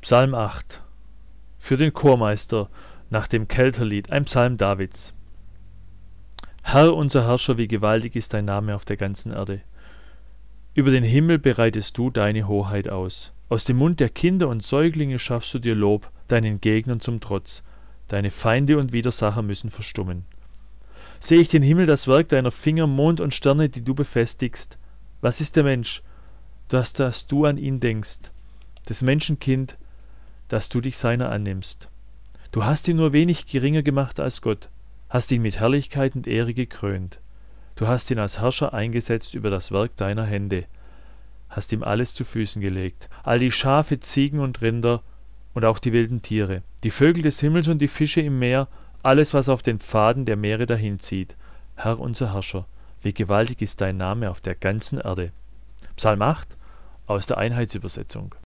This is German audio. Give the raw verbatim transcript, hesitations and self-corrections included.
Psalm acht. Für den Chormeister nach dem Kelterlied, ein Psalm Davids. Herr, unser Herrscher, wie gewaltig ist dein Name auf der ganzen Erde. Über den Himmel bereitest du deine Hoheit aus. Aus dem Mund der Kinder und Säuglinge schaffst du dir Lob, deinen Gegnern zum Trotz. Deine Feinde und Widersacher müssen verstummen. Sehe ich den Himmel, das Werk deiner Finger, Mond und Sterne, die du befestigst. Was ist der Mensch, dass, dass du an ihn denkst? Das Menschenkind, dass du dich seiner annimmst. Du hast ihn nur wenig geringer gemacht als Gott, hast ihn mit Herrlichkeit und Ehre gekrönt. Du hast ihn als Herrscher eingesetzt über das Werk deiner Hände, hast ihm alles zu Füßen gelegt, all die Schafe, Ziegen und Rinder und auch die wilden Tiere, die Vögel des Himmels und die Fische im Meer, alles, was auf den Pfaden der Meere dahinzieht. Herr, unser Herrscher, wie gewaltig ist dein Name auf der ganzen Erde. Psalm acht aus der Einheitsübersetzung.